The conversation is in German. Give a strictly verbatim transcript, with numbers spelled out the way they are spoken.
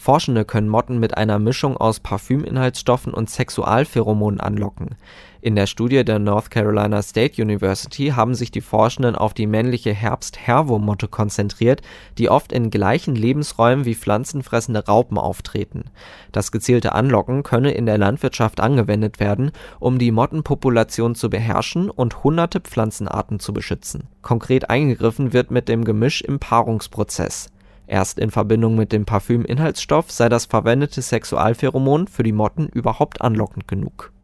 Forschende können Motten mit einer Mischung aus Parfüminhaltsstoffen und Sexualpheromonen anlocken. In der Studie der North Carolina State University haben sich die Forschenden auf die männliche Herbst-Herwurm-Motte konzentriert, die oft in gleichen Lebensräumen wie pflanzenfressende Raupen auftreten. Das gezielte Anlocken könne in der Landwirtschaft angewendet werden, um die Mottenpopulation zu beherrschen und hunderte Pflanzenarten zu beschützen. Konkret eingegriffen wird mit dem Gemisch im Paarungsprozess. Erst in Verbindung mit dem Parfüminhaltsstoff sei das verwendete Sexualpheromon für die Motten überhaupt anlockend genug.